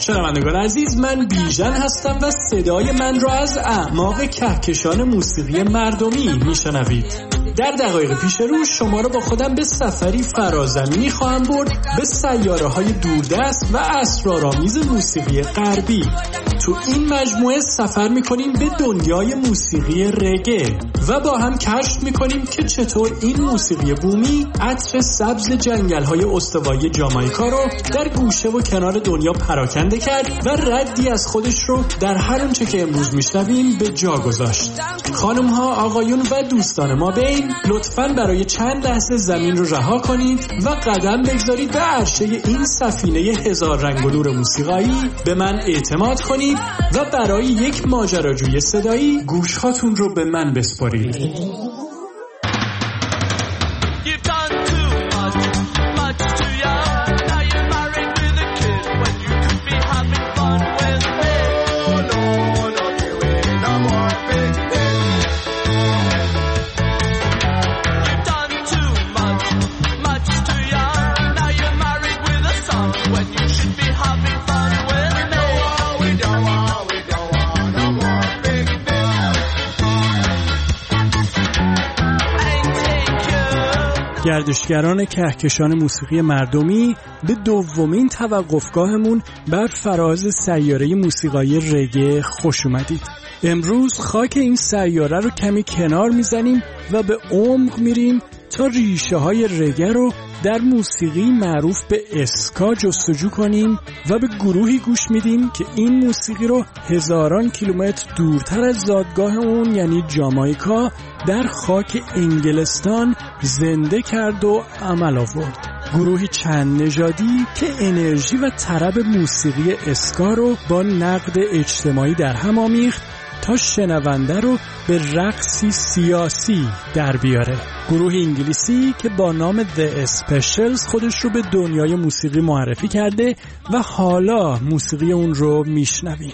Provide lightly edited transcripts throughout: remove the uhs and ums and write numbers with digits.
شنوندگان عزیز، من بیژن هستم و صدای من را از اعماق کهکشان موسیقی مردمی میشنوید. در دقایق پیش رو شما را با خودم به سفری فرازمینی خواهم برد به سیاره‌های دوردست و اسرارآمیز موسیقی غربی. تو این مجموعه سفر می‌کنیم به دنیای موسیقی رگه و با هم کشف می‌کنیم که چطور این موسیقی بومی عطر سبز جنگل‌های استوایی جامائیکا رو در گوشه و کنار دنیا پراکنده کرد و ردی از خودش رو در هر اونچه که امروز میشنویم به جا گذاشت. خانم‌ها، آقایون و دوستان ما بین، لطفاً برای چند لحظه زمین رو رها کنید و قدم بگذارید به عرشه این سفینه هزار رنگ و نور موسیقایی. به من اعتماد کنید و برای یک ماجراجوی صدایی گوش‌هاتون رو به من بسپارید. گردشگران کهکشان موسیقی مردمی، به دومین توقفگاهمون بر فراز سیاره موسیقایی رگه خوش اومدید. امروز خاک این سیاره رو کمی کنار میزنیم و به عمق میریم تا ریشه های رگه رو در موسیقی معروف به اسکا جستجو کنیم و به گروهی گوش میدیم که این موسیقی رو هزاران کیلومتر دورتر از زادگاه اون یعنی جامائیکا در خاک انگلستان زنده کرد و عمل آورد. گروهی چند نژادی که انرژی و طرب موسیقی اسکا رو با نقد اجتماعی در هم آمیخت تا شنونده رو به رقصی سیاسی در بیاره. گروه انگلیسی که با نام The Specials خودش رو به دنیای موسیقی معرفی کرده و حالا موسیقی اون رو میشنویم.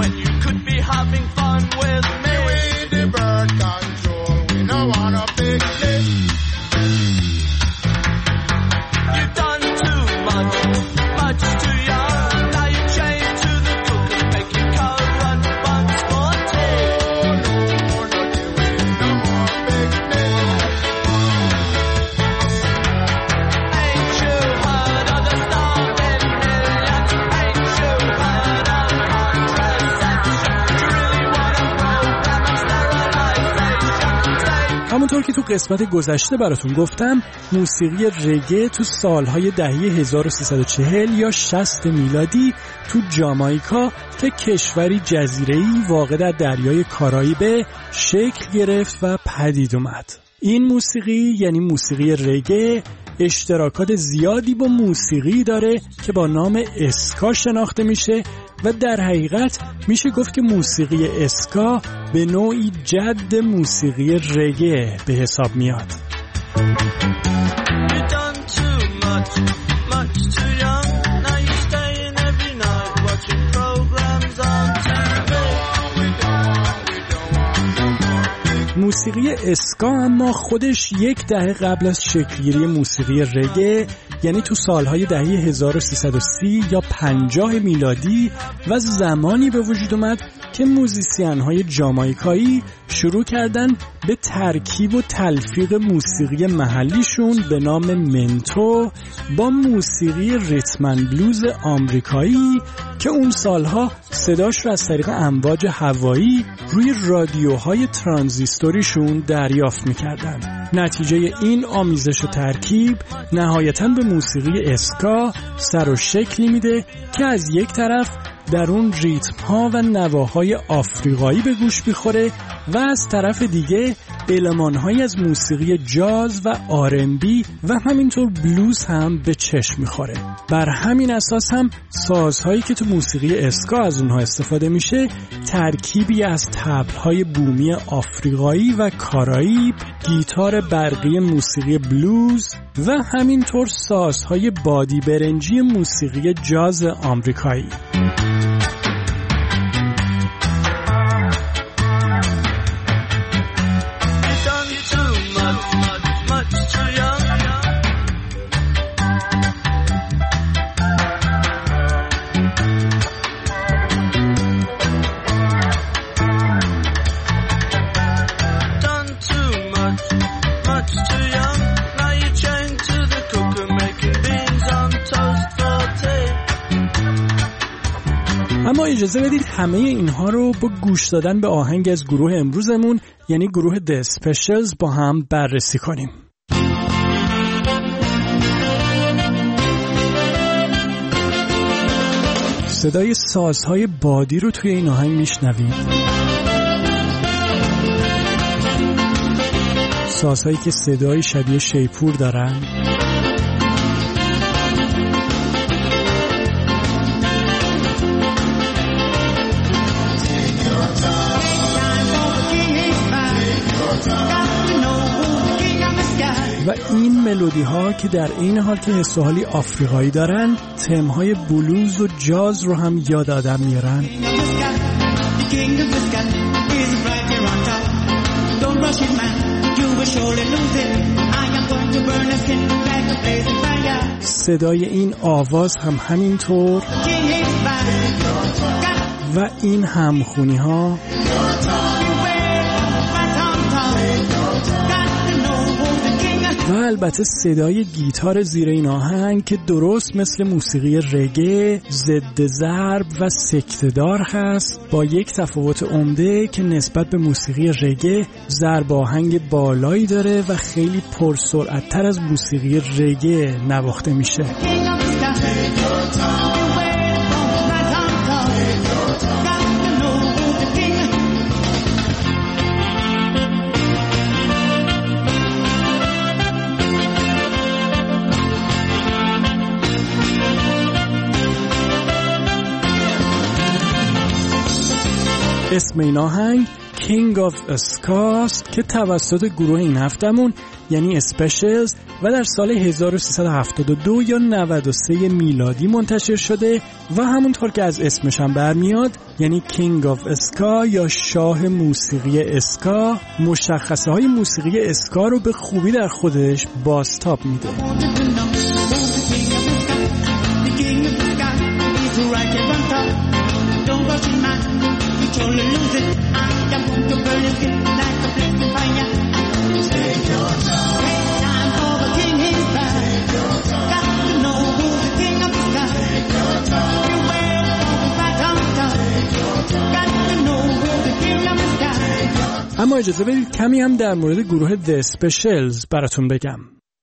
همونطور که تو قسمت گذشته براتون گفتم، موسیقی رگه تو سالهای دهه 1340 یا 60 میلادی تو جامائیکا که کشوری جزیره‌ای واقع در دریای کارائیبه شکل گرفت و پدید اومد. این موسیقی یعنی موسیقی رگه اشتراکات زیادی با موسیقی داره که با نام اسکا شناخته میشه و در حقیقت میشه گفت که موسیقی اسکا به نوعی جد موسیقی رگه به حساب میاد. موسیقی اسکا اما خودش یک دهه قبل از شکلگیری موسیقی رگه، یعنی تو سالهای دهه 1330 یا 50 میلادی و زمانی به وجود اومد که موزیسین‌های جامائیکایی شروع کردن به ترکیب و تلفیق موسیقی محلیشون به نام منتو با موسیقی ریتم بلوز آمریکایی که اون سالها صداش رو از طریق امواج هوایی روی رادیوهای ترانزیستوریشون دریافت می‌کردن. نتیجه این آمیزش و ترکیب نهایتاً به موسیقی اسکا سر و شکلی میده که از یک طرف در اون ریتم ها و نواهای آفریقایی به گوش میخوره و از طرف دیگه المان های از موسیقی جاز و آرنبی و همینطور بلوز هم به چشم میخوره. بر همین اساس هم سازهایی که تو موسیقی اسکا از اونها استفاده میشه ترکیبی از طبل‌های بومی آفریقایی و کارائیب، گیتار برقی موسیقی بلوز و همینطور سازهای بادی برنجی موسیقی جاز آمریکایی. اما اجازه بدید همه اینها رو با گوش دادن به آهنگ از گروه امروزمون یعنی گروه The Specials با هم بررسی کنیم. صدای سازهای بادی رو توی این آهنگ میشنوید. سازهایی که صدای شبیه شیپور دارن. و این ملودی ها که در این حال که حس و حالی آفریقایی دارن تمهای بلوز و جاز رو هم یاد آدم میارن. صدای این آواز هم همینطور و این همخونی ها و البته صدای گیتار زیر این آهنگ که درست مثل موسیقی رگه ضد ضرب و سکته‌دار هست، با یک تفاوت عمده که نسبت به موسیقی رگه ضرب آهنگ بالایی داره و خیلی پرسرعت‌تر از موسیقی رگه نواخته میشه. اسم این آهنگ King of Ska که توسط گروه این هفتمون یعنی اسپشلز و در سال 1372 یا 93 میلادی منتشر شده و همونطور که از اسمش هم برمیاد یعنی King of Ska یا شاه موسیقی اسکا، مشخصه های موسیقی اسکا رو به خوبی در خودش بازتاب میده. اما اجازه بدید کمی هم در مورد گروه The Specials براتون بگم.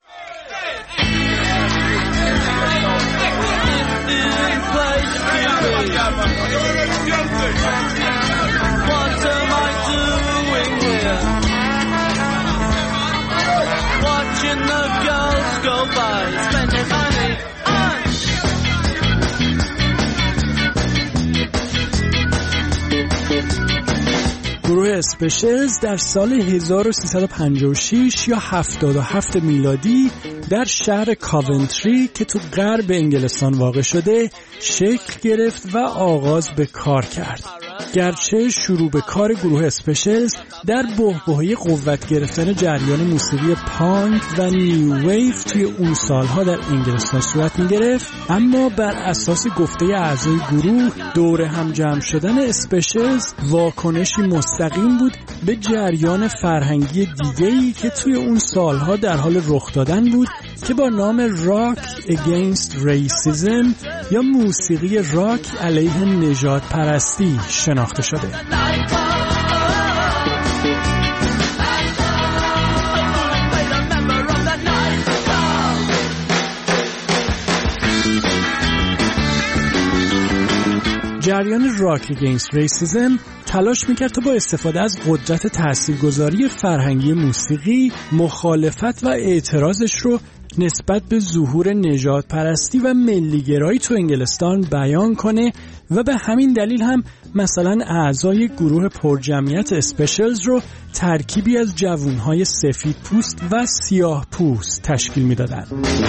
گروه اسپشلز در سال 1356 یا 77 میلادی در شهر کاونتری که تو غرب انگلستان واقع شده شکل گرفت و آغاز به کار کرد. گرچه شروع به کار گروه اسپشلز در بحبوحه قوت گرفتن جریان موسیقی پانک و نیو ویو توی اون سالها در انگلستان صورت می‌گرفت، اما بر اساس گفته اعضای گروه دور هم جمع شدن اسپشلز واکنشی مستقیم بود به جریان فرهنگی دیگه‌ای که توی اون سالها در حال رخ دادن بود که با نام راک اگینست ریسیزم یا موسیقی راک علیه نژاد پرستی شناخته شده. جریان راک اگینست ریسیزم تلاش میکرد تا با استفاده از قدرت تاثیرگذاری فرهنگی موسیقی مخالفت و اعتراضش رو نسبت به ظهور نژاد پرستی و ملیگرایی تو انگلستان بیان کنه و به همین دلیل هم مثلا اعضای گروه پرجمعیت اسپشلز رو ترکیبی از جوانهای سفید پوست و سیاه پوست تشکیل میدادن.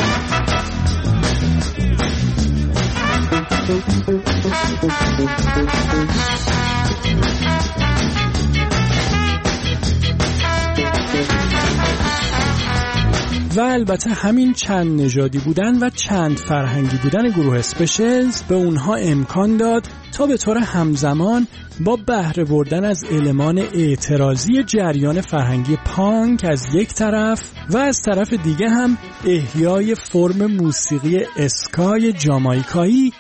و البته همین چند نژادی بودن و چند فرهنگی بودن گروه اسپشلز به اونها امکان داد تا به طور همزمان با بهره بردن از المان اعتراضی جریان فرهنگی پانک از یک طرف و از طرف دیگه هم احیای فرم موسیقی اسکای جامائیکایی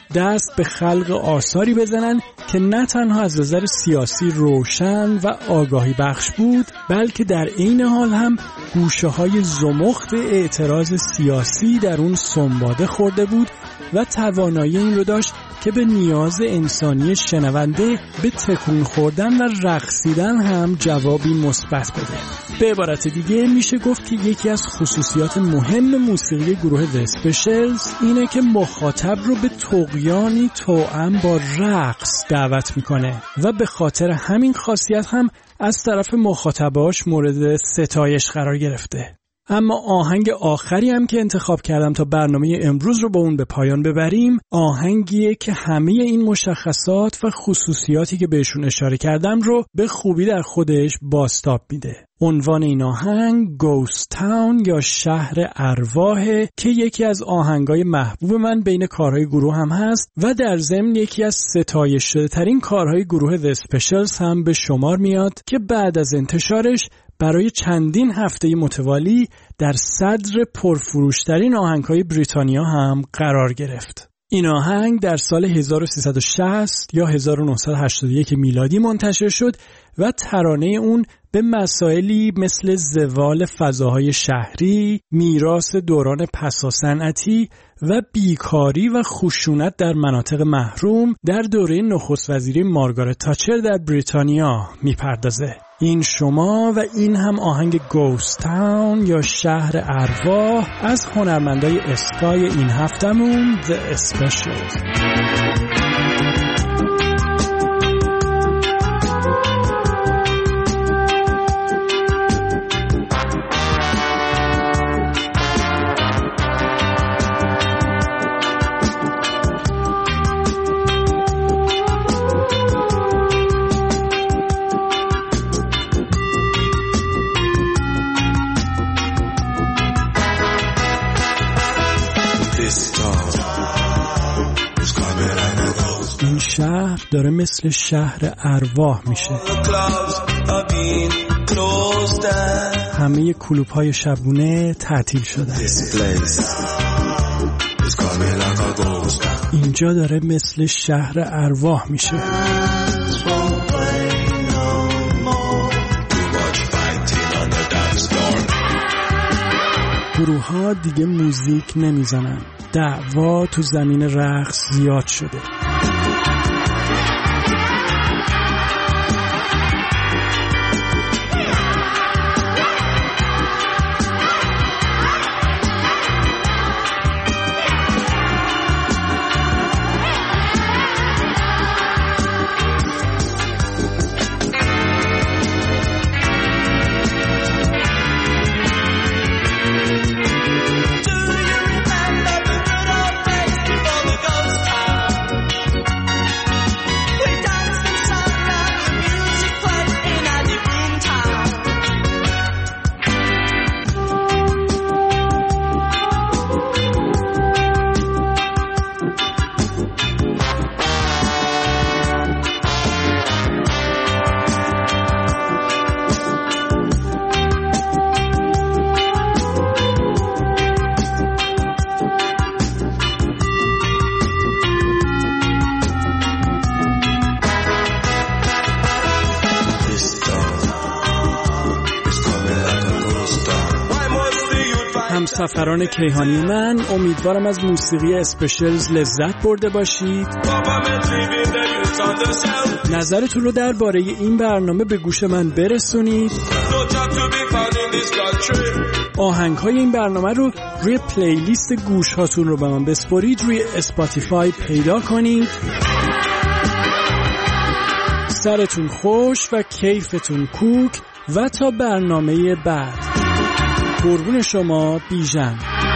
دست به خلق آثاری بزنن که نه تنها از نظر سیاسی روشن و آگاهی بخش بود، بلکه در عین حال هم گوشه‌های زمخت اعتراض سیاسی در اون سنباده خورده بود و توانایی این رو داشت که به نیاز انسانی شنونده به تکون خوردن و رقصیدن هم جوابی مثبت بده. به عبارت دیگه میشه گفت که یکی از خصوصیات مهم موسیقی گروه The Specials اینه که مخاطب رو به طغیانی توأم با رقص دعوت میکنه و به خاطر همین خاصیت هم از طرف مخاطباش مورد ستایش قرار گرفته. اما آهنگ آخری هم که انتخاب کردم تا برنامه امروز رو با اون به پایان ببریم، آهنگیه که همه این مشخصات و خصوصیاتی که بهشون اشاره کردم رو به خوبی در خودش بازتاب میده. عنوان این آهنگ Ghost Town یا شهر ارواحه که یکی از آهنگای محبوب من بین کارهای گروه هم هست و در ضمن یکی از ستایش شده ترین کارهای گروه The Specials هم به شمار میاد که بعد از انتشارش برای چندین هفته متوالی در صدر پرفروشترین آهنگ‌های بریتانیا هم قرار گرفت. این آهنگ در سال 1360 یا 1981 میلادی منتشر شد و ترانه اون به مسائلی مثل زوال فضاهای شهری، میراث دوران پساصنعتی و بیکاری و خشونت در مناطق محروم در دوره نخست وزیری مارگارت تاچر در بریتانیا میپردازه. این شما و این هم آهنگ Ghost Town یا شهر ارواح از هنرمندای اسکای این هفتمون The Specials. این شهر داره مثل شهر ارواح میشه. همه کلوب‌های شبونه تعطیل شدن. اینجا داره مثل شهر ارواح میشه. گروه ها دیگه موزیک نمیزنن. دعوا تو زمین رقص زیاد شده. همسفران کیهانی من، امیدوارم از موسیقی اسپشیلز لذت برده باشید. نظرتون رو درباره این برنامه به گوش من برسونید. آهنگ‌های این برنامه رو روی پلیلیست گوش هاتون رو به من بسپارید، روی اسپاتیفای پیدا کنید. سرتون خوش و کیفتون کوک و تا برنامه بعد. قربون شما، بیژن.